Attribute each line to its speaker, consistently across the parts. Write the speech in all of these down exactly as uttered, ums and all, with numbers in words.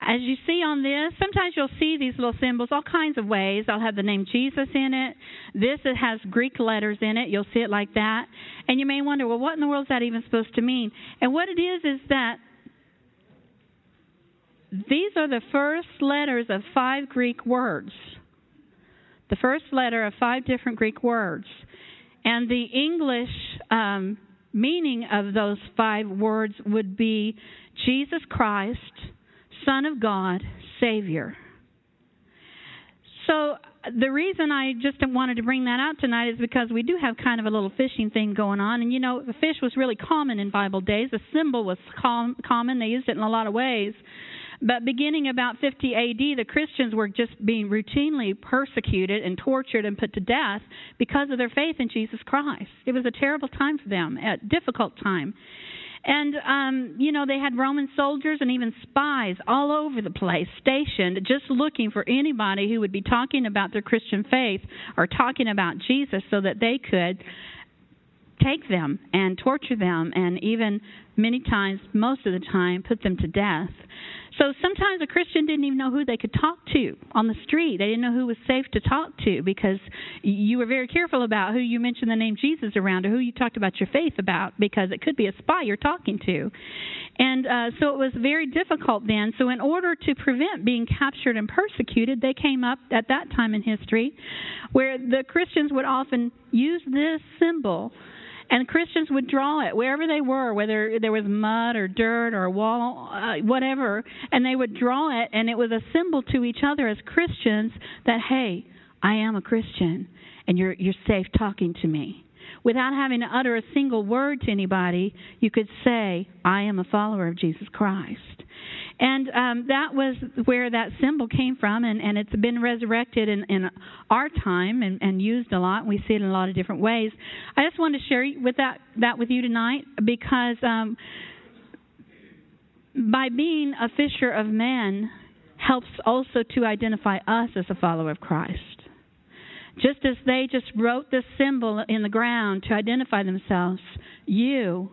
Speaker 1: as you see on this, sometimes you'll see these little symbols all kinds of ways. I'll have the name Jesus in it. This, it has Greek letters in it. You'll see it like that. And you may wonder, well, what in the world is that even supposed to mean? And what it is is that these are the first letters of five Greek words. The first letter of five different Greek words. And the English um, meaning of those five words would be Jesus Christ, Son of God, Savior. So the reason I just wanted to bring that out tonight is because we do have kind of a little fishing thing going on. And, you know, the fish was really common in Bible days. The symbol was com- common. They used it in a lot of ways. But beginning about fifty A D, the Christians were just being routinely persecuted and tortured and put to death because of their faith in Jesus Christ. It was a terrible time for them, a difficult time. And, um, you know, they had Roman soldiers and even spies all over the place stationed just looking for anybody who would be talking about their Christian faith or talking about Jesus so that they could take them and torture them and even many times, most of the time, put them to death. So sometimes a Christian didn't even know who they could talk to on the street. They didn't know who was safe to talk to because you were very careful about who you mentioned the name Jesus around or who you talked about your faith about because it could be a spy you're talking to. And uh, so it was very difficult then. So in order to prevent being captured and persecuted, they came up at that time in history where the Christians would often use this symbol. And Christians would draw it wherever they were, whether there was mud or dirt or a wall, uh, whatever, and they would draw it, and it was a symbol to each other as Christians that, hey, I am a Christian, and you're you're safe talking to me. Without having to utter a single word to anybody, you could say, I am a follower of Jesus Christ. And um, that was where that symbol came from, and, and it's been resurrected in, in our time and, and used a lot. We see it in a lot of different ways. I just wanted to share with that, that with you tonight because um, by being a fisher of men helps also to identify us as a follower of Christ. Just as they just wrote this symbol in the ground to identify themselves, you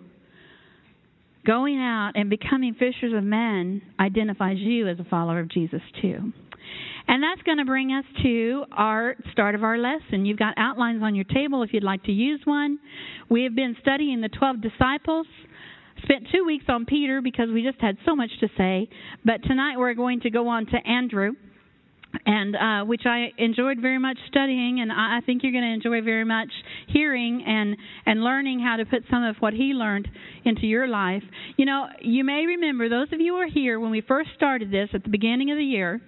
Speaker 1: going out and becoming fishers of men identifies you as a follower of Jesus too. And that's going to bring us to our start of our lesson. You've got outlines on your table if you'd like to use one. We have been studying the twelve disciples. Spent two weeks on Peter because we just had so much to say. But tonight we're going to go on to Andrew, and uh, which I enjoyed very much studying, and I think you're going to enjoy very much hearing and, and learning how to put some of what he learned into your life. You know, you may remember, those of you who are here, when we first started this at the beginning of the year,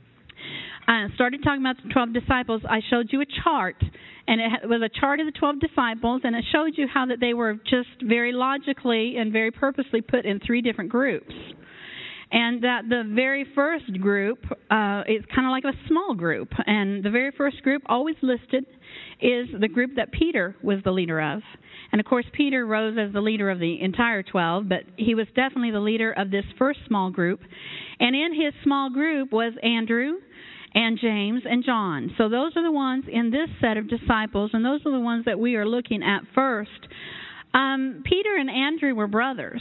Speaker 1: I started talking about the twelve disciples. I showed you a chart, and it was a chart of the twelve disciples, and it showed you how that they were just very logically and very purposely put in three different groups. And that the very first group uh, is kind of like a small group. And the very first group always listed is the group that Peter was the leader of. And, of course, Peter rose as the leader of the entire twelve, but he was definitely the leader of this first small group. And in his small group was Andrew and James and John. So those are the ones in this set of disciples, and those are the ones that we are looking at first. Um, Peter and Andrew were brothers.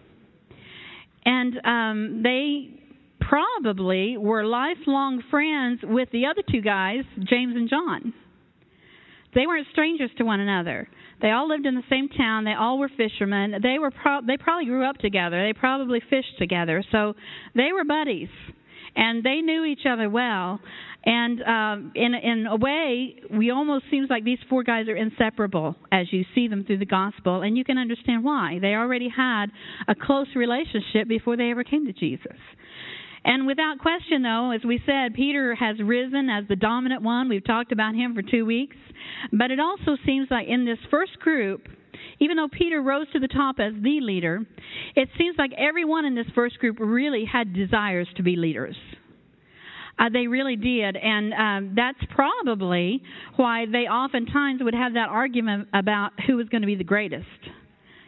Speaker 1: And um, they probably were lifelong friends with the other two guys, James and John. They weren't strangers to one another. They all lived in the same town. They all were fishermen. They were pro- they probably grew up together. They probably fished together. So they were buddies, and they knew each other well. And um, in in a way, we almost seems like these four guys are inseparable as you see them through the gospel, and you can understand why. They already had a close relationship before they ever came to Jesus. And without question, though, as we said, Peter has risen as the dominant one. We've talked about him for two weeks. But it also seems like in this first group, even though Peter rose to the top as the leader, it seems like everyone in this first group really had desires to be leaders. Uh, they really did, and um, that's probably why they oftentimes would have that argument about who was going to be the greatest.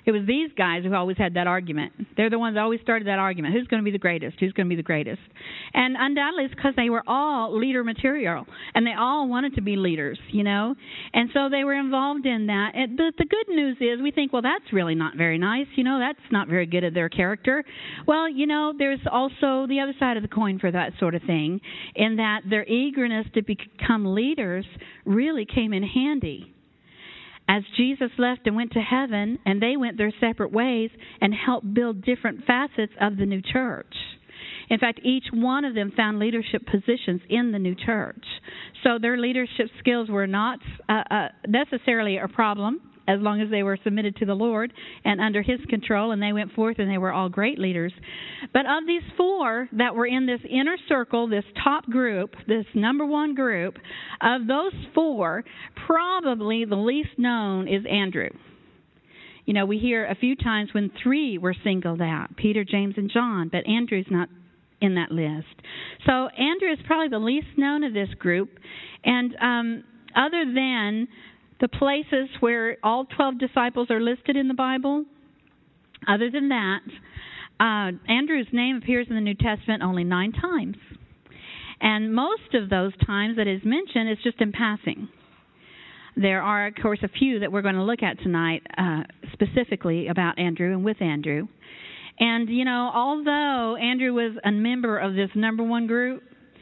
Speaker 1: It was these guys who always had that argument. They're the ones that always started that argument. Who's going to be the greatest? Who's going to be the greatest? And undoubtedly it's because they were all leader material, and they all wanted to be leaders, you know. And so they were involved in that. And the, the good news is we think, well, that's really not very nice. You know, that's not very good at their character. Well, you know, there's also the other side of the coin for that sort of thing, in that their eagerness to become leaders really came in handy. As Jesus left and went to heaven, and they went their separate ways and helped build different facets of the new church. In fact, each one of them found leadership positions in the new church. So their leadership skills were not uh, uh, necessarily a problem, as long as they were submitted to the Lord and under His control, and they went forth and they were all great leaders. But of these four that were in this inner circle, this top group, this number one group, of those four, probably the least known is Andrew. You know, we hear a few times when three were singled out, Peter, James, and John, but Andrew's not in that list. So Andrew is probably the least known of this group, and um, other than the places where all twelve disciples are listed in the Bible, other than that, uh, Andrew's name appears in the New Testament only nine times. And most of those times that is mentioned is just in passing. There are, of course, a few that we're going to look at tonight uh, specifically about Andrew and with Andrew. And, you know, although Andrew was a member of this number one group,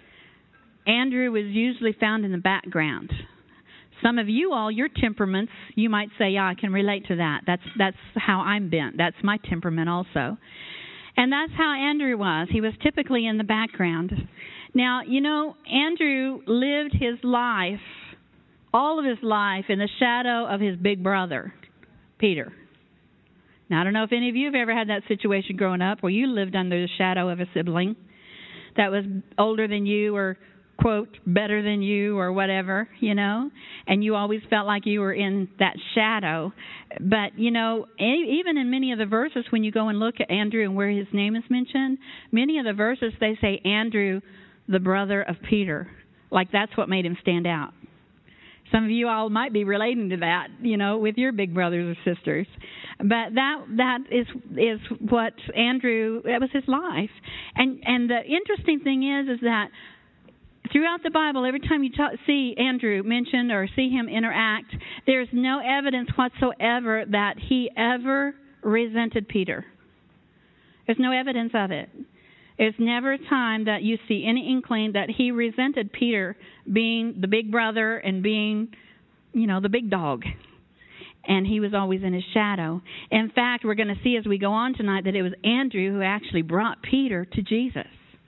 Speaker 1: Andrew was usually found in the background. Some of you all, your temperaments, you might say, yeah, I can relate to that. That's that's how I'm bent. That's my temperament also. And that's how Andrew was. He was typically in the background. Now, you know, Andrew lived his life, all of his life, in the shadow of his big brother, Peter. Now, I don't know if any of you have ever had that situation growing up where you lived under the shadow of a sibling that was older than you or, quote, better than you or whatever, you know, and you always felt like you were in that shadow. But, you know, even in many of the verses, when you go and look at Andrew and where his name is mentioned, many of the verses, they say Andrew, the brother of Peter. Like that's what made him stand out. Some of you all might be relating to that, you know, with your big brothers or sisters. But that that is is what Andrew, that was his life. And and the interesting thing is, is that throughout the Bible, every time you talk, see Andrew mentioned or see him interact, there's no evidence whatsoever that he ever resented Peter. There's no evidence of it. There's never a time that you see any inkling that he resented Peter being the big brother and being, you know, the big dog. And he was always in his shadow. In fact, we're going to see as we go on tonight that it was Andrew who actually brought Peter to Jesus.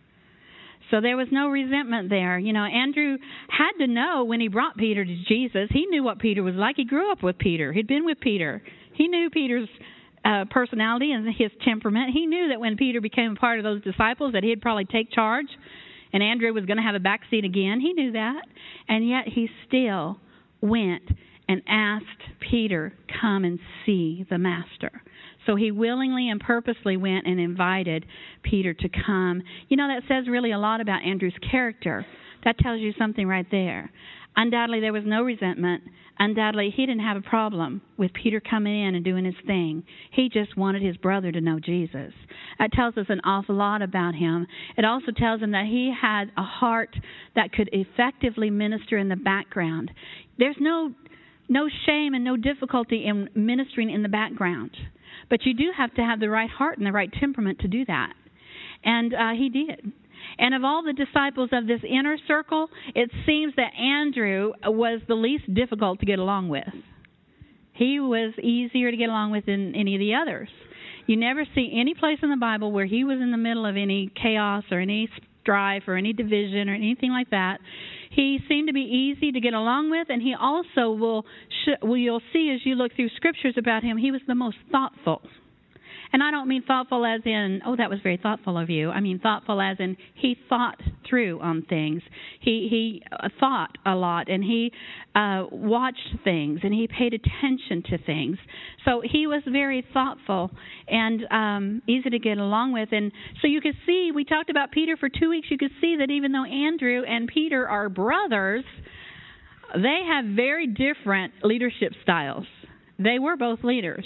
Speaker 1: So there was no resentment there. You know, Andrew had to know when he brought Peter to Jesus. He knew what Peter was like. He grew up with Peter. He'd been with Peter. He knew Peter's uh, personality and his temperament. He knew that when Peter became a part of those disciples that he'd probably take charge and Andrew was going to have a back seat again. He knew that. And yet he still went and asked Peter, come and see the Master. So he willingly and purposely went and invited Peter to come. You know, that says really a lot about Andrew's character. That tells you something right there. Undoubtedly, there was no resentment. Undoubtedly, he didn't have a problem with Peter coming in and doing his thing. He just wanted his brother to know Jesus. That tells us an awful lot about him. It also tells him that he had a heart that could effectively minister in the background. There's no no shame and no difficulty in ministering in the background. But you do have to have the right heart and the right temperament to do that. And uh, he did. And of all the disciples of this inner circle, it seems that Andrew was the least difficult to get along with. He was easier to get along with than any of the others. You never see any place in the Bible where he was in the middle of any chaos or any strife or any division or anything like that. He seemed to be easy to get along with, and he also will, sh- well, you'll see as you look through scriptures about him, he was the most thoughtful. And I don't mean thoughtful as in, oh, that was very thoughtful of you. I mean thoughtful as in he thought through on things. He he thought a lot, and he uh, watched things, and he paid attention to things. So he was very thoughtful and um, easy to get along with. And so you could see, we talked about Peter for two weeks, you could see that even though Andrew and Peter are brothers, they have very different leadership styles. They were both leaders.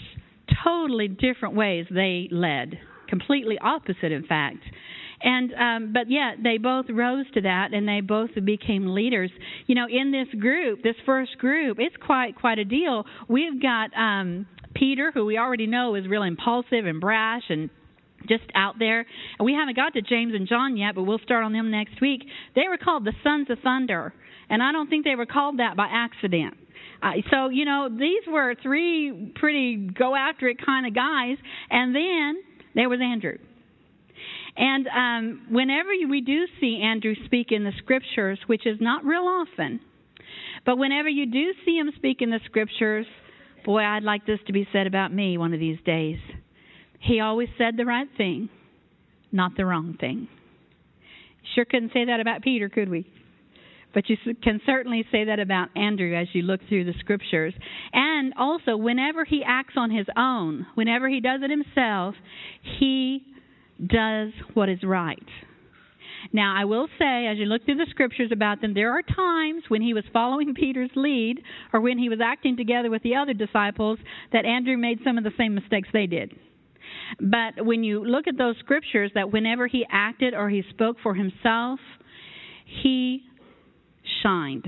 Speaker 1: totally different ways they led, completely opposite, in fact. And um, but yet they both rose to that, and they both became leaders. You know, in this group, this first group, it's quite quite a deal. We've got um, Peter, who we already know is real impulsive and brash and just out there. And we haven't got to James and John yet, but we'll start on them next week. They were called the Sons of Thunder, and I don't think they were called that by accident. Uh, so, you know, these were three pretty go-after-it kind of guys. And then there was Andrew. And um, whenever we do see Andrew speak in the Scriptures, which is not real often, but whenever you do see him speak in the Scriptures, boy, I'd like this to be said about me one of these days. He always said the right thing, not the wrong thing. Sure couldn't say that about Peter, could we? But you can certainly say that about Andrew as you look through the Scriptures. And also, whenever he acts on his own, whenever he does it himself, he does what is right. Now, I will say, as you look through the Scriptures about them, there are times when he was following Peter's lead or when he was acting together with the other disciples that Andrew made some of the same mistakes they did. But when you look at those Scriptures, that whenever he acted or he spoke for himself, he shined.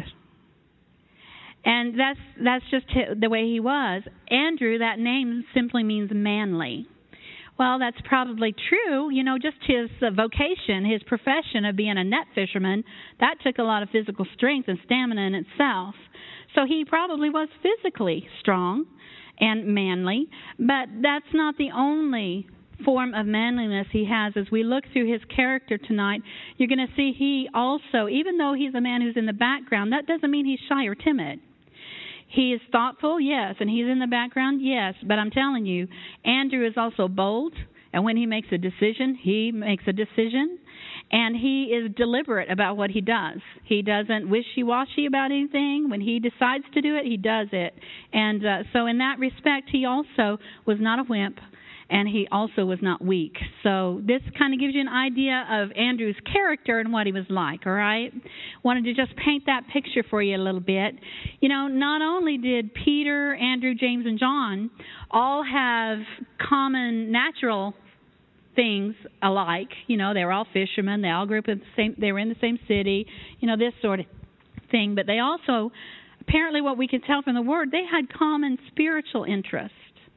Speaker 1: And that's that's just the way he was. Andrew, that name simply means manly. Well, that's probably true. You know, just his uh, vocation, his profession of being a net fisherman, that took a lot of physical strength and stamina in itself. So he probably was physically strong and manly, but that's not the only form of manliness he has. As we look through his character tonight, you're going to see he also, even though he's a man who's in the background, that doesn't mean he's shy or timid. He is thoughtful, yes, and he's in the background, yes, but I'm telling you, Andrew is also bold, and when he makes a decision, he makes a decision, and he is deliberate about what he does. He doesn't wishy-washy about anything. When he decides to do it, he does it. And uh, so in that respect, he also was not a wimp, and he also was not weak. So this kind of gives you an idea of Andrew's character and what he was like, all right? Wanted to just paint that picture for you a little bit. You know, not only did Peter, Andrew, James, and John all have common natural things alike. You know, they were all fishermen. They all grew up in the same, they were in the same city, you know, this sort of thing. But they also, apparently what we can tell from the Word, they had common spiritual interests.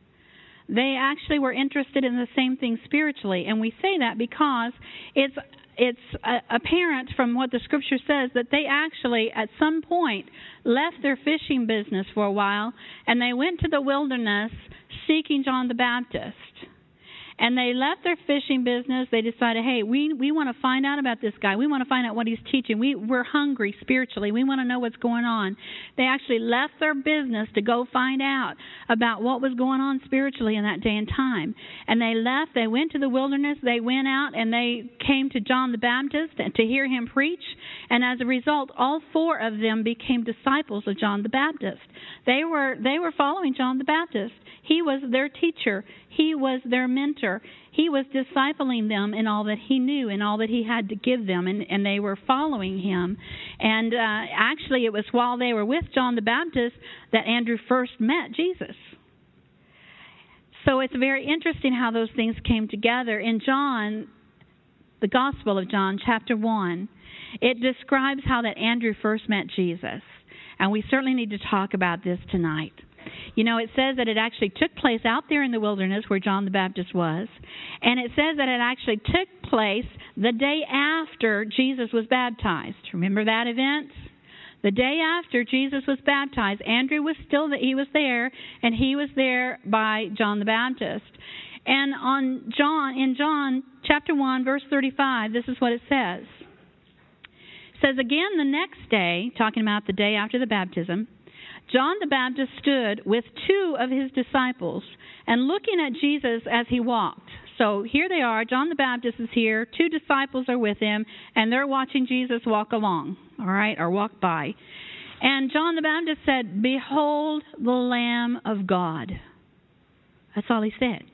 Speaker 1: They actually were interested in the same thing spiritually, and we say that because it's it's uh, apparent from what the Scripture says that they actually, at some point, left their fishing business for a while, and they went to the wilderness seeking John the Baptist. And they left their fishing business. They decided, hey, we, we want to find out about this guy. We want to find out what he's teaching. We, we're hungry spiritually. We want to know what's going on. They actually left their business to go find out about what was going on spiritually in that day and time. And they left. They went to the wilderness. They went out and they came to John the Baptist and to hear him preach. And as a result, all four of them became disciples of John the Baptist. They were they were following John the Baptist. He was their teacher. He was their mentor. He was discipling them in all that he knew and all that he had to give them, and, and they were following him. And uh, actually, it was while they were with John the Baptist that Andrew first met Jesus. So it's very interesting how those things came together. In John, the Gospel of John, chapter one, it describes how that Andrew first met Jesus. And we certainly need to talk about this tonight. You know, it says that it actually took place out there in the wilderness where John the Baptist was. And it says that it actually took place the day after Jesus was baptized. Remember that event? The day after Jesus was baptized, Andrew was still that he was there, and he was there by John the Baptist. And on John, in John chapter one, verse thirty-five, this is what it says. It says, again the next day, talking about the day after the baptism, John the Baptist stood with two of his disciples and looking at Jesus as he walked. So here they are. John the Baptist is here. Two disciples are with him, and they're watching Jesus walk along, all right, or walk by. And John the Baptist said, behold the Lamb of God. That's all he said.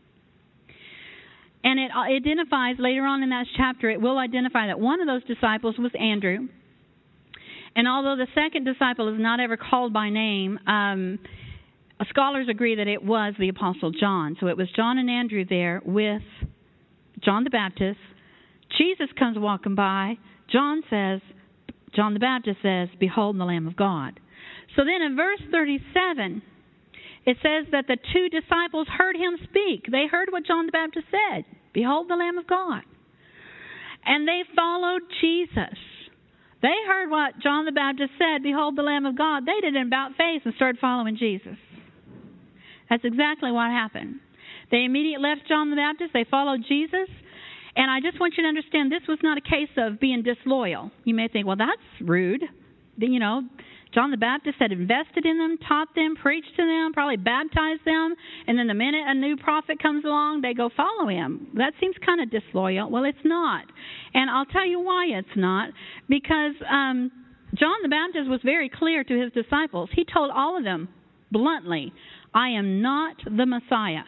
Speaker 1: And it identifies, later on in that chapter, it will identify that one of those disciples was Andrew. And although the second disciple is not ever called by name, um, scholars agree that it was the Apostle John. So it was John and Andrew there with John the Baptist. Jesus comes walking by. John says, John the Baptist says, "Behold the Lamb of God." So then in verse thirty-seven, it says that the two disciples heard him speak. They heard what John the Baptist said, "Behold the Lamb of God." And they followed Jesus. They heard what John the Baptist said, "Behold the Lamb of God." They did an about face and started following Jesus. That's exactly what happened. They immediately left John the Baptist. They followed Jesus. And I just want you to understand, this was not a case of being disloyal. You may think, well, that's rude. You know, John the Baptist had invested in them, taught them, preached to them, probably baptized them, and then the minute a new prophet comes along, they go follow him. That seems kind of disloyal. Well, it's not. And I'll tell you why it's not. Because um, John the Baptist was very clear to his disciples. He told all of them bluntly, "I am not the Messiah."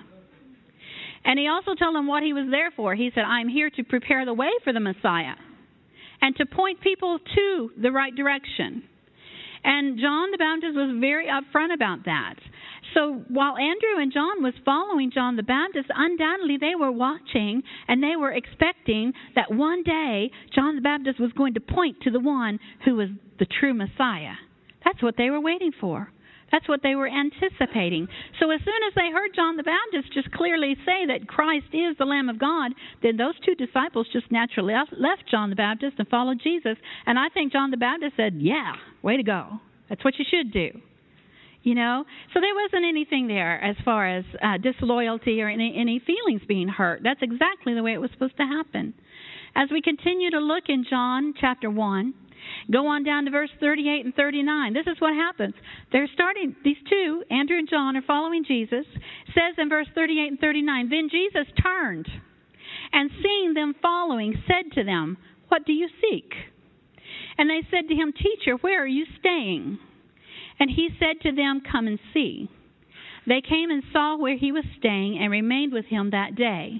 Speaker 1: And he also told them what he was there for. He said, "I'm here to prepare the way for the Messiah and to point people to the right direction." And John the Baptist was very upfront about that. So while Andrew and John was following John the Baptist, undoubtedly they were watching and they were expecting that one day John the Baptist was going to point to the one who was the true Messiah. That's what they were waiting for. That's what they were anticipating. So as soon as they heard John the Baptist just clearly say that Christ is the Lamb of God, then those two disciples just naturally left John the Baptist and followed Jesus. And I think John the Baptist said, "Yeah, way to go. That's what you should do." You know? So there wasn't anything there as far as uh, disloyalty or any, any feelings being hurt. That's exactly the way it was supposed to happen. As we continue to look in John chapter one, go on down to verse thirty-eight and thirty-nine. This is what happens. They're starting, these two, Andrew and John, are following Jesus. It says in verse thirty-eight and thirty-nine, "Then Jesus turned and seeing them following, said to them, 'What do you seek?' And they said to him, 'Teacher, where are you staying?' And he said to them, 'Come and see.' They came and saw where he was staying and remained with him that day.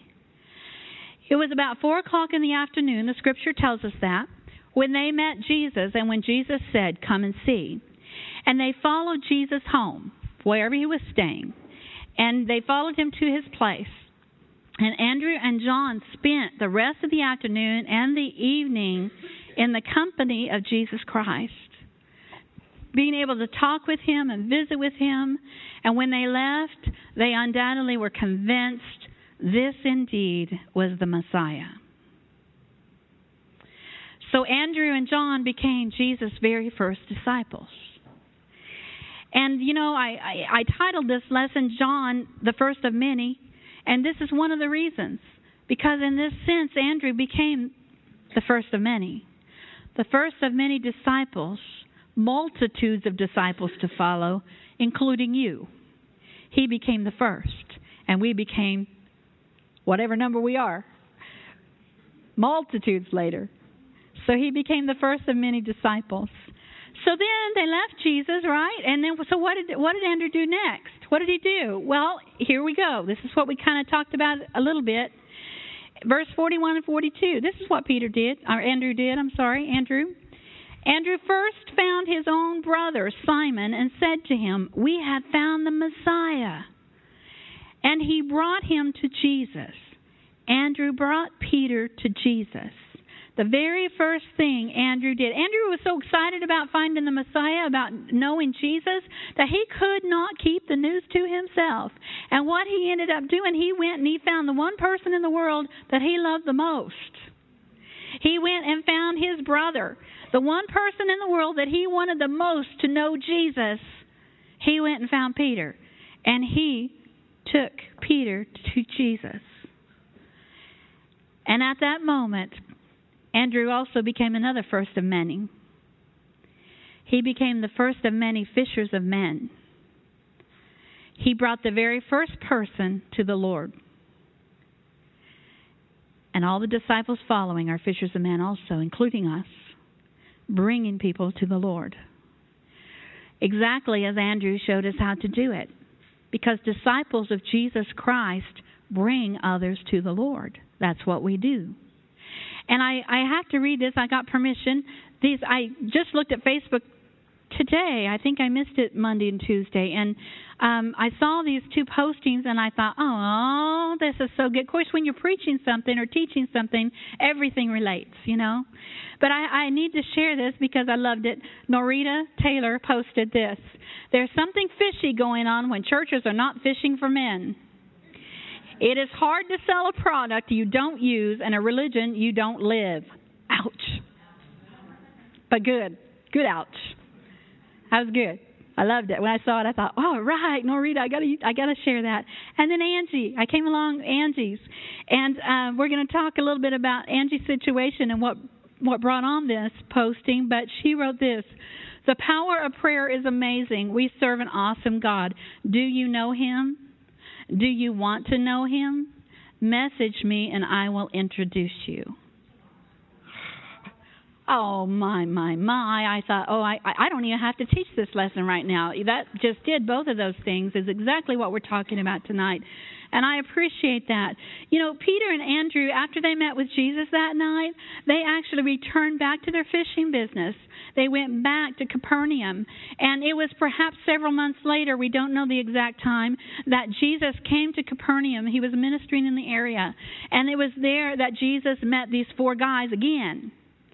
Speaker 1: It was about four o'clock in the afternoon, the scripture tells us that, when they met Jesus and when Jesus said, 'Come and see.' And they followed Jesus home, wherever he was staying. And they followed him to his place. And Andrew and John spent the rest of the afternoon and the evening in the company of Jesus Christ, being able to talk with him and visit with him. And when they left, they undoubtedly were convinced this indeed was the Messiah. So Andrew and John became Jesus' very first disciples. And, you know, I, I, I titled this lesson, John, the First of Many. And this is one of the reasons. Because in this sense, Andrew became the first of many. The first of many disciples, multitudes of disciples to follow, including you. He became the first. And we became whatever number we are. Multitudes later. So he became the first of many disciples. So then they left Jesus, right? And then, so what did what did Andrew do next? What did he do? Well, here we go. This is what we kind of talked about a little bit. Verse forty-one and forty-two. This is what Peter did, or Andrew did, I'm sorry, Andrew. Andrew first found his own brother, Simon, and said to him, "We have found the Messiah." And he brought him to Jesus. Andrew brought Peter to Jesus. The very first thing Andrew did. Andrew was so excited about finding the Messiah, about knowing Jesus, that he could not keep the news to himself. And what he ended up doing, he went and he found the one person in the world that he loved the most. He went and found his brother, the one person in the world that he wanted the most to know Jesus. He went and found Peter. And he took Peter to Jesus. And at that moment, Andrew also became another first of many. He became the first of many fishers of men. He brought the very first person to the Lord. And all the disciples following are fishers of men also, including us, bringing people to the Lord. Exactly as Andrew showed us how to do it. Because disciples of Jesus Christ bring others to the Lord. That's what we do. And I, I have to read this. I got permission. These I just looked at Facebook today. I think I missed it Monday and Tuesday. And um, I saw these two postings, and I thought, oh, this is so good. Of course, when you're preaching something or teaching something, everything relates, you know. But I, I need to share this because I loved it. Norita Taylor posted this. There's something fishy going on when churches are not fishing for men. It is hard to sell a product you don't use and a religion you don't live. Ouch. But good. Good ouch. That was good. I loved it. When I saw it, I thought, oh, right, Norita, I got to I got to share that. And then Angie. I came along Angie's. And uh, we're going to talk a little bit about Angie's situation and what, what brought on this posting. But she wrote this. The power of prayer is amazing. We serve an awesome God. Do you know Him? Do you want to know Him? Message me and I will introduce you. Oh, my, my, my. I thought, oh, I, I don't even have to teach this lesson right now. That just did both of those things is exactly what we're talking about tonight. And I appreciate that. You know, Peter and Andrew, after they met with Jesus that night, they actually returned back to their fishing business. They went back to Capernaum. And it was perhaps several months later, we don't know the exact time, that Jesus came to Capernaum. He was ministering in the area. And it was there that Jesus met these four guys again.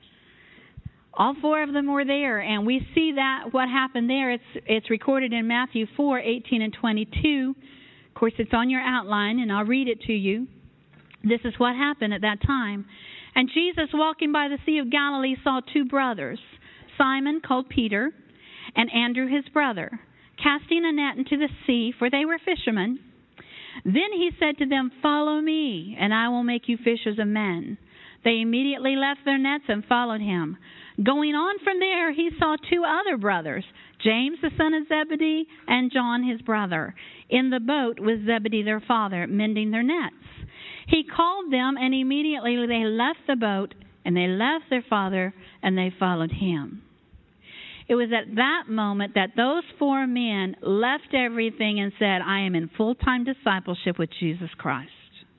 Speaker 1: All four of them were there, and we see that what happened there. It's it's recorded in Matthew four, eighteen and twenty-two. Of course, it's on your outline, and I'll read it to you. This is what happened at that time. And Jesus, walking by the Sea of Galilee, saw two brothers, Simon, called Peter, and Andrew, his brother, casting a net into the sea, for they were fishermen. Then he said to them, "Follow me, and I will make you fishers of men." They immediately left their nets and followed him. Going on from there, he saw two other brothers, James the son of Zebedee and John his brother, in the boat with Zebedee their father, mending their nets. He called them, and immediately they left the boat, and they left their father, and they followed him. It was at that moment that those four men left everything and said, I am in full-time discipleship with Jesus Christ.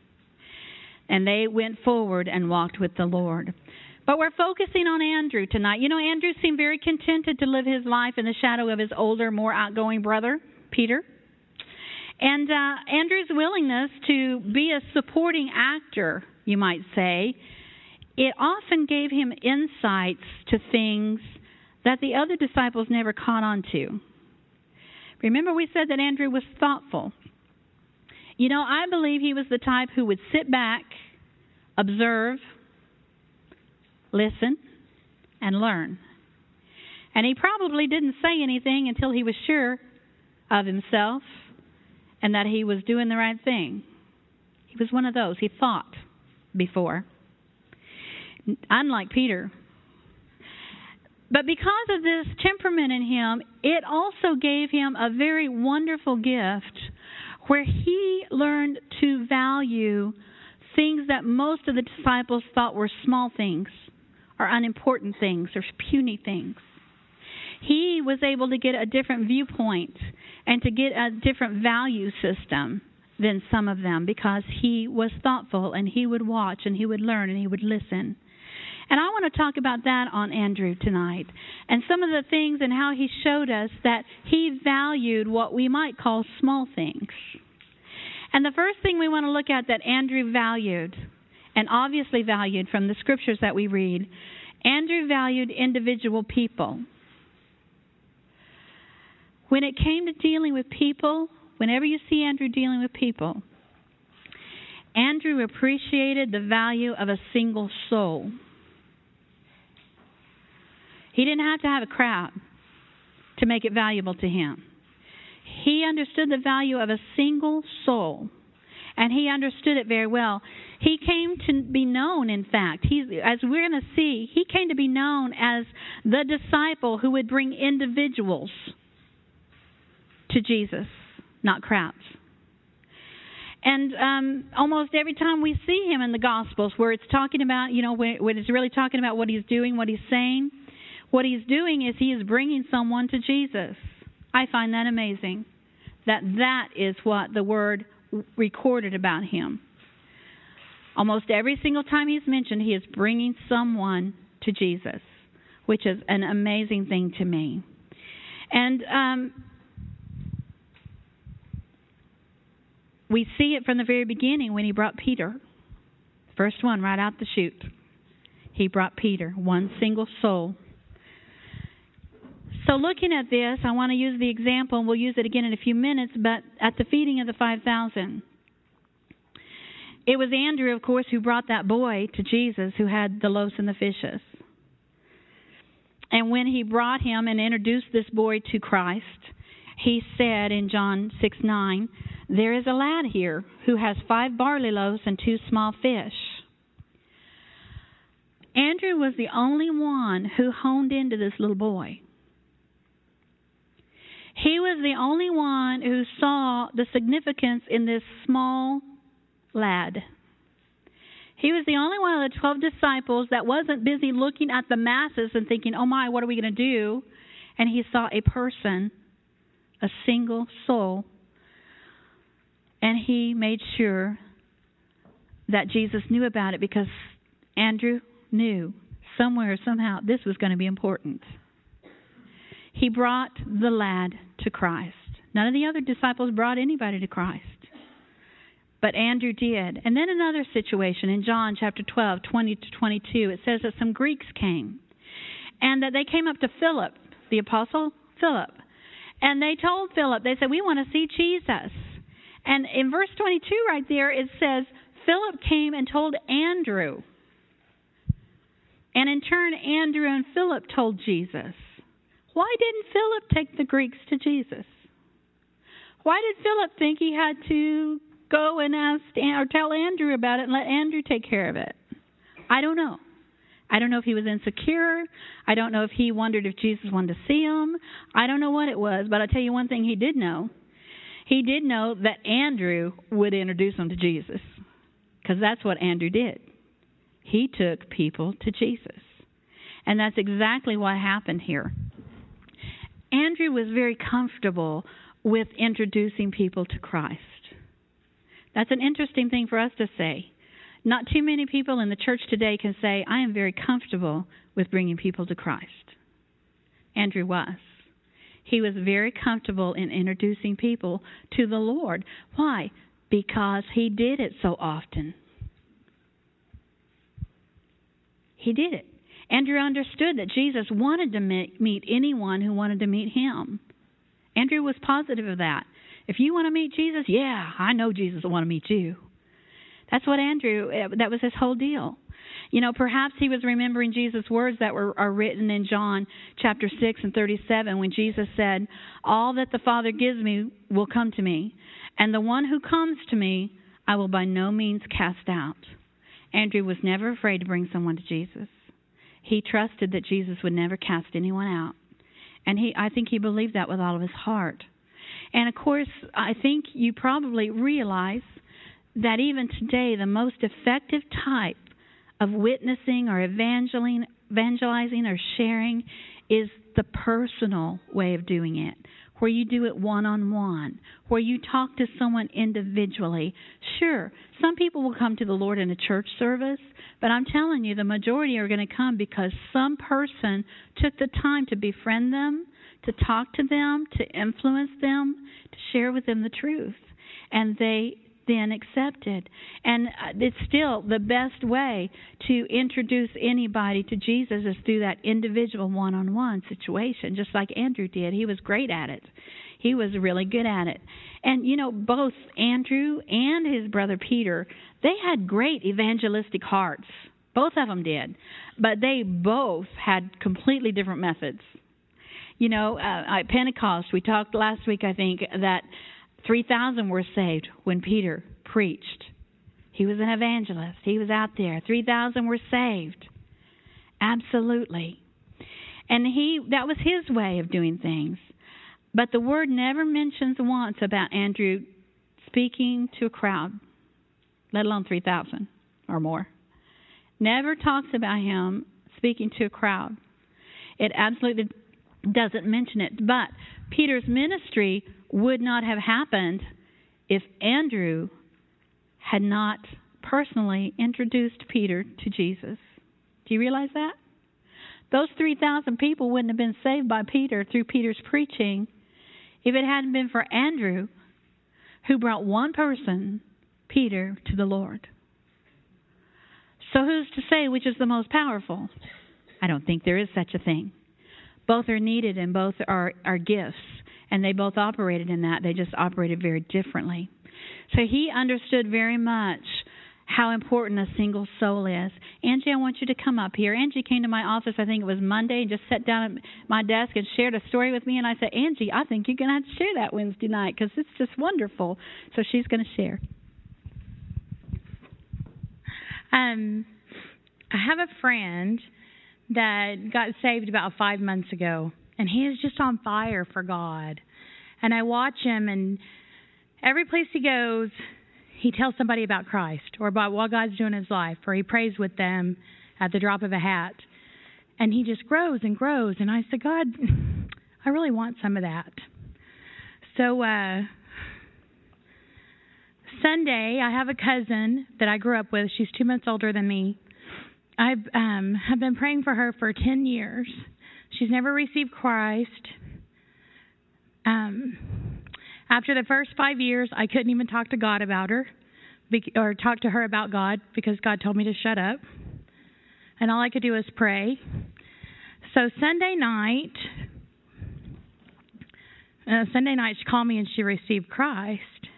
Speaker 1: And they went forward and walked with the Lord. But we're focusing on Andrew tonight. You know, Andrew seemed very contented to live his life in the shadow of his older, more outgoing brother, Peter. And uh, Andrew's willingness to be a supporting actor, you might say, it often gave him insights to things that the other disciples never caught on to. Remember, we said that Andrew was thoughtful. You know, I believe he was the type who would sit back, observe, listen, and learn. And he probably didn't say anything until he was sure of himself and that he was doing the right thing. He was one of those. He thought before. Unlike Peter. But because of this temperament in him, it also gave him a very wonderful gift where he learned to value things that most of the disciples thought were small things or unimportant things or puny things. He was able to get a different viewpoint and to get a different value system than some of them because he was thoughtful and he would watch and he would learn and he would listen. And I want to talk about that on Andrew tonight and some of the things and how he showed us that he valued what we might call small things. And the first thing we want to look at that Andrew valued, and obviously valued from the scriptures that we read, Andrew valued individual people. When it came to dealing with people, whenever you see Andrew dealing with people, Andrew appreciated the value of a single soul. He didn't have to have a crowd to make it valuable to him. He understood the value of a single soul, and he understood it very well. He came to be known, in fact, he, as we're going to see, he came to be known as the disciple who would bring individuals to Jesus, not crowds. And um, almost every time we see him in the Gospels where it's talking about, you know, when it's really talking about what he's doing, what he's saying, what he's doing is he is bringing someone to Jesus. I find that amazing, that that is what the Word recorded about him. Almost every single time he's mentioned, he is bringing someone to Jesus, which is an amazing thing to me. And um, we see it from the very beginning when he brought Peter. First one right out the chute. He brought Peter, one single soul. So looking at this, I want to use the example, and we'll use it again in a few minutes, but at the feeding of the five thousand. It was Andrew, of course, who brought that boy to Jesus who had the loaves and the fishes. And when he brought him and introduced this boy to Christ, he said in John six nine, "There is a lad here who has five barley loaves and two small fish." Andrew was the only one who honed into this little boy. He was the only one who saw the significance in this small lad. He was the only one of the twelve disciples that wasn't busy looking at the masses and thinking, oh my, what are we going to do? And he saw a person, a single soul, and he made sure that Jesus knew about it, because Andrew knew somewhere, somehow, this was going to be important. He brought the lad to Christ. None of the other disciples brought anybody to Christ. But Andrew did. And then another situation in John chapter twelve, twenty to twenty-two, it says that some Greeks came. And that they came up to Philip, the apostle Philip. And they told Philip, they said, we want to see Jesus. And in verse twenty-two right there, it says, Philip came and told Andrew. And in turn, Andrew and Philip told Jesus. Why didn't Philip take the Greeks to Jesus? Why did Philip think he had to go and ask or tell Andrew about it and let Andrew take care of it? I don't know. I don't know if he was insecure. I don't know if he wondered if Jesus wanted to see him. I don't know what it was, but I'll tell you one thing he did know. He did know that Andrew would introduce him to Jesus, because that's what Andrew did. He took people to Jesus. And that's exactly what happened here. Andrew was very comfortable with introducing people to Christ. That's an interesting thing for us to say. Not too many people in the church today can say, I am very comfortable with bringing people to Christ. Andrew was. He was very comfortable in introducing people to the Lord. Why? Because he did it so often. He did it. Andrew understood that Jesus wanted to meet anyone who wanted to meet him. Andrew was positive of that. If you want to meet Jesus, yeah, I know Jesus will want to meet you. That's what Andrew, that was his whole deal. You know, perhaps he was remembering Jesus' words that were are written in John chapter six and thirty-seven, when Jesus said, all that the Father gives me will come to me, and the one who comes to me I will by no means cast out. Andrew was never afraid to bring someone to Jesus. He trusted that Jesus would never cast anyone out. And he, I think he believed that with all of his heart. And of course, I think you probably realize that even today, the most effective type of witnessing or evangelizing, evangelizing or sharing is the personal way of doing it, where you do it one-on-one, where you talk to someone individually. Sure, some people will come to the Lord in a church service, but I'm telling you, the majority are going to come because some person took the time to befriend them, to talk to them, to influence them, to share with them the truth. And they then accepted. And it's still the best way to introduce anybody to Jesus is through that individual one-on-one situation, just like Andrew did. He was great at it. He was really good at it. And, you know, both Andrew and his brother Peter, they had great evangelistic hearts. Both of them did. But they both had completely different methods. You know, uh, at Pentecost, we talked last week, I think, that three thousand were saved when Peter preached. He was an evangelist. He was out there. three thousand were saved. Absolutely. And he that was his way of doing things. But the word never mentions once about Andrew speaking to a crowd, let alone three thousand or more. Never talks about him speaking to a crowd. It absolutely doesn't mention it. But Peter's ministry would not have happened if Andrew had not personally introduced Peter to Jesus. Do you realize that? Those three thousand people wouldn't have been saved by Peter through Peter's preaching if it hadn't been for Andrew, who brought one person, Peter, to the Lord. So who's to say which is the most powerful? I don't think there is such a thing. Both are needed and both are, are gifts. And they both operated in that. They just operated very differently. So he understood very much how important a single soul is. Angie, I want you to come up here. Angie came to my office, I think it was Monday, and just sat down at my desk and shared a story with me. And I said, Angie, I think you're going to have to share that Wednesday night because it's just wonderful. So she's going to share.
Speaker 2: Um, I have a friend that got saved about five months ago. And he is just on fire for God. And I watch him, and every place he goes, he tells somebody about Christ or about what God's doing in his life, or he prays with them at the drop of a hat. And he just grows and grows. And I said, God, I really want some of that. So uh, Sunday, I have a cousin that I grew up with. She's two months older than me. I've um, have been praying for her for ten years. She's never received Christ. Um, after the first five years, I couldn't even talk to God about her, or talk to her about God, because God told me to shut up. And all I could do was pray. So Sunday night, uh, Sunday night, she called me and she received Christ.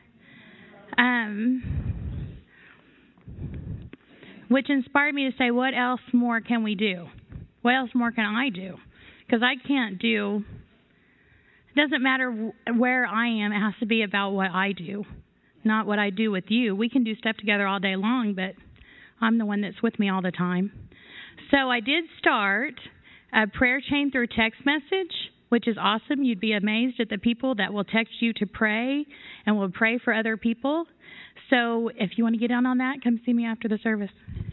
Speaker 2: Um, which inspired me to say, what else more can we do? What else more can I do? Because I can't do, it doesn't matter where I am, it has to be about what I do, not what I do with you. We can do stuff together all day long, but I'm the one that's with me all the time. So I did start a prayer chain through text message, which is awesome. You'd be amazed at the people that will text you to pray and will pray for other people. So if you want to get on on that, come see me after the service.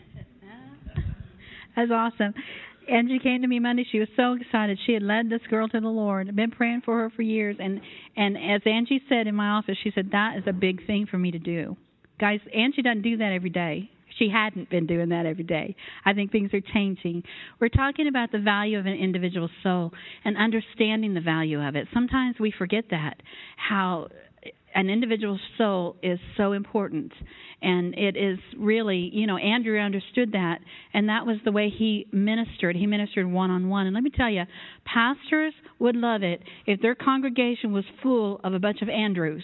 Speaker 1: That's awesome. Angie came to me Monday. She was so excited. She had led this girl to the Lord. I've been praying for her for years. And, and as Angie said in my office, she said, that is a big thing for me to do. Guys, Angie doesn't do that every day. She hadn't been doing that every day. I think things are changing. We're talking about the value of an individual soul and understanding the value of it. Sometimes we forget that, how an individual soul is so important. And it is really, you know, Andrew understood that, and that was the way he ministered. He ministered one-on-one. And let me tell you, pastors would love it if their congregation was full of a bunch of Andrews.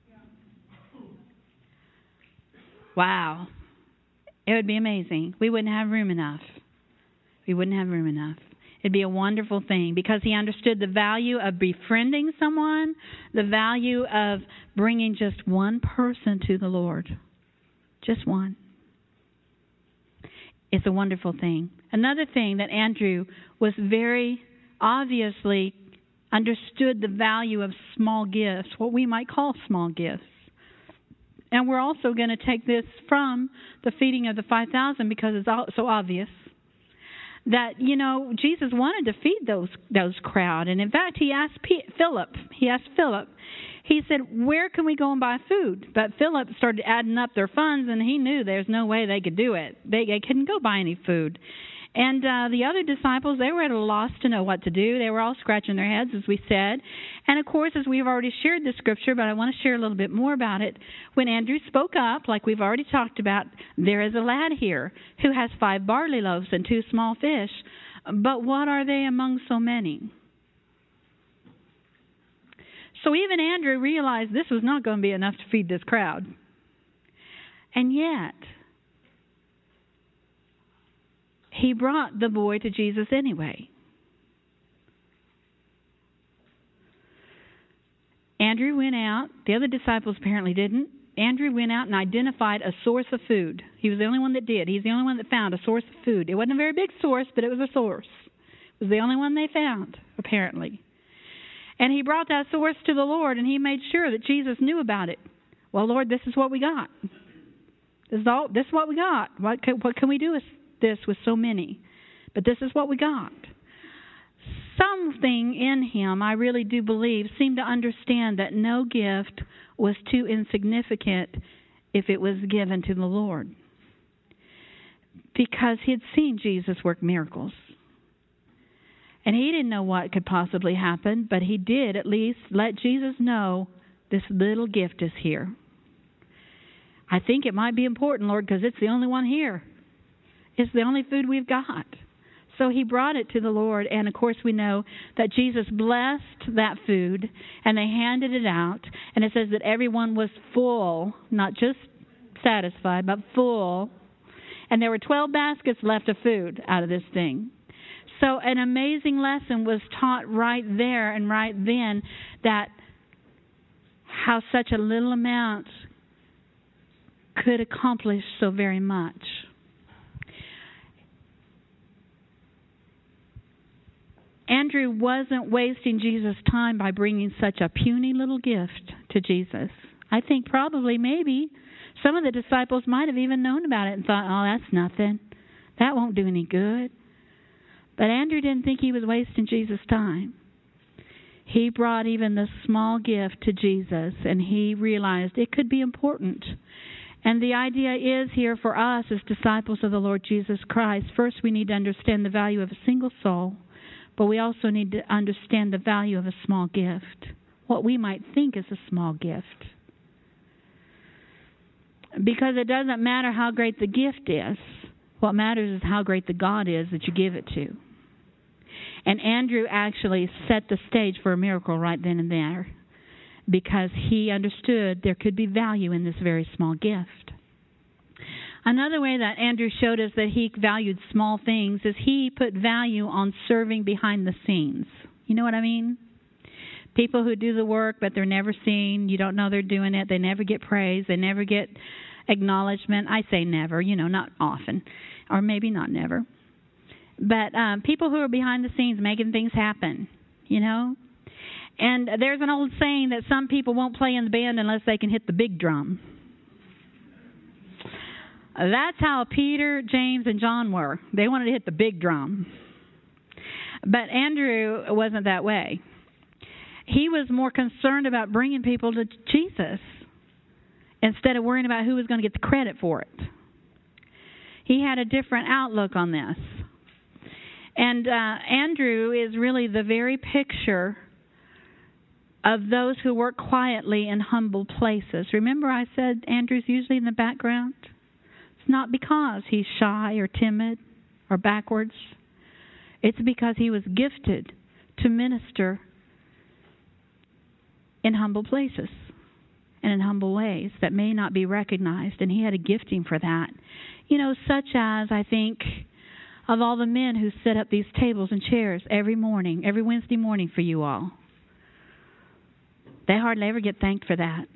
Speaker 1: Wow. It would be amazing. We wouldn't have room enough. We wouldn't have room enough. It'd be a wonderful thing because he understood the value of befriending someone, the value of bringing just one person to the Lord. Just one. It's a wonderful thing. Another thing that Andrew was very obviously understood the value of small gifts, what we might call small gifts. And we're also going to take this from the feeding of the five thousand because it's so obvious that, you know, Jesus wanted to feed those those crowd. And in fact, he asked P- Philip, he asked Philip, he said, where can we go and buy food? But Philip started adding up their funds, and he knew there's no way they could do it. They, they couldn't go buy any food. And uh, the other disciples, they were at a loss to know what to do. They were all scratching their heads, as we said. And, of course, as we've already shared this scripture, but I want to share a little bit more about it. When Andrew spoke up, like we've already talked about, there is a lad here who has five barley loaves and two small fish. But what are they among so many? So even Andrew realized this was not going to be enough to feed this crowd. And yet, he brought the boy to Jesus anyway. Andrew went out. The other disciples apparently didn't. Andrew went out and identified a source of food. He was the only one that did. He's the only one that found a source of food. It wasn't a very big source, but it was a source. It was the only one they found, apparently. And he brought that source to the Lord, and he made sure that Jesus knew about it. Well, Lord, this is what we got. This is, all, this is what we got. What can, what can we do with this with so many? But this is what we got. Something in him, I really do believe, seemed to understand that no gift was too insignificant if it was given to the Lord. Because he had seen Jesus work miracles. And he didn't know what could possibly happen, but he did at least let Jesus know this little gift is here. I think it might be important, Lord, because it's the only one here. It's the only food we've got. So he brought it to the Lord, and of course we know that Jesus blessed that food, and they handed it out, and it says that everyone was full, not just satisfied, but full. And there were twelve baskets left of food out of this thing. So an amazing lesson was taught right there and right then, that how such a little amount could accomplish so very much. Andrew wasn't wasting Jesus' time by bringing such a puny little gift to Jesus. I think probably maybe some of the disciples might have even known about it and thought, oh, that's nothing. That won't do any good. But Andrew didn't think he was wasting Jesus' time. He brought even the small gift to Jesus, and he realized it could be important. And the idea is here for us as disciples of the Lord Jesus Christ, first we need to understand the value of a single soul, but we also need to understand the value of a small gift, what we might think is a small gift. Because it doesn't matter how great the gift is. What matters is how great the God is that you give it to. And Andrew actually set the stage for a miracle right then and there, because he understood there could be value in this very small gift. Another way that Andrew showed us that he valued small things is he put value on serving behind the scenes. You know what I mean? People who do the work, but they're never seen. You don't know they're doing it. They never get praise. They never get acknowledgement. I say never, you know, not often, or maybe not never. But um, people who are behind the scenes making things happen, you know. And there's an old saying that some people won't play in the band unless they can hit the big drum. That's how Peter, James, and John were. They wanted to hit the big drum. But Andrew wasn't that way. He was more concerned about bringing people to Jesus instead of worrying about who was going to get the credit for it. He had a different outlook on this. And uh, Andrew is really the very picture of those who work quietly in humble places. Remember I said Andrew's usually in the background? It's not because he's shy or timid or backwards. It's because he was gifted to minister in humble places and in humble ways that may not be recognized, and he had a gifting for that. You know, such as, I think, of all the men who set up these tables and chairs every morning, every Wednesday morning for you all. They hardly ever get thanked for that.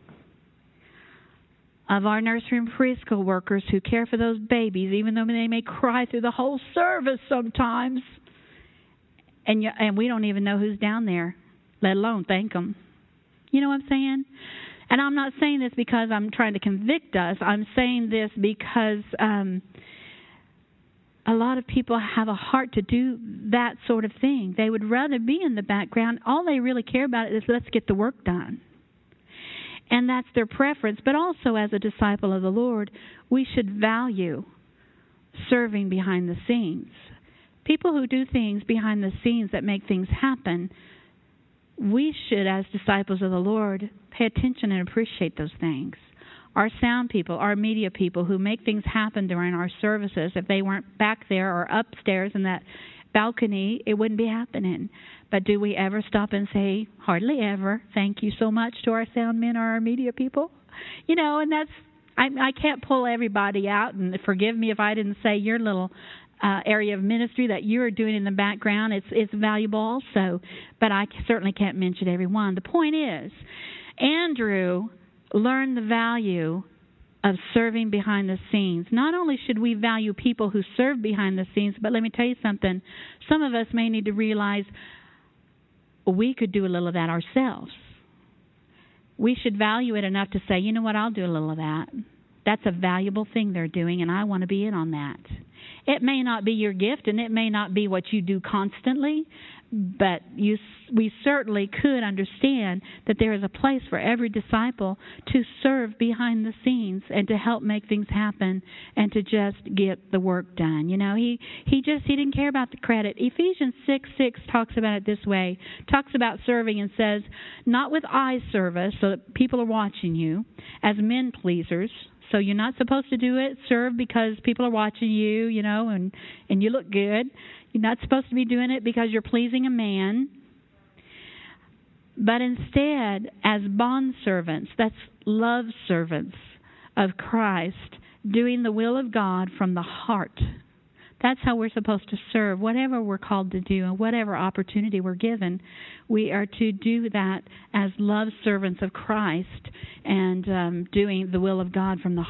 Speaker 1: Of our nursery and preschool workers who care for those babies, even though they may cry through the whole service sometimes, and you, and we don't even know who's down there, let alone thank them. You know what I'm saying? And I'm not saying this because I'm trying to convict us. I'm saying this because um, a lot of people have a heart to do that sort of thing. They would rather be in the background. All they really care about is let's get the work done. And that's their preference. But also as a disciple of the Lord, we should value serving behind the scenes. People who do things behind the scenes that make things happen, we should, as disciples of the Lord, pay attention and appreciate those things. Our sound people, our media people who make things happen during our services, if they weren't back there or upstairs in that balcony, it wouldn't be happening. But do we ever stop and say, hardly ever, thank you so much to our sound men or our media people? You know, and that's, I, I can't pull everybody out, and forgive me if I didn't say your little uh, area of ministry that you're doing in the background. It's, it's valuable also, but I certainly can't mention everyone. The point is, Andrew learned the value of serving behind the scenes. Not only should we value people who serve behind the scenes, but let me tell you something. Some of us may need to realize we could do a little of that ourselves. We should value it enough to say, you know what, I'll do a little of that. That's a valuable thing they're doing, and I want to be in on that. It may not be your gift, and it may not be what you do constantly, but you, we certainly could understand that there is a place for every disciple to serve behind the scenes and to help make things happen and to just get the work done. You know, he, he just he didn't care about the credit. Ephesians six six talks about it this way, talks about serving and says, not with eye service, so that people are watching you, as men pleasers. So you're not supposed to do it, serve because people are watching you, you know, and, and you look good. You're not supposed to be doing it because you're pleasing a man. But instead, as bondservants, that's love servants of Christ, doing the will of God from the heart. That's how we're supposed to serve. Whatever we're called to do and whatever opportunity we're given, we are to do that as love servants of Christ and um, doing the will of God from the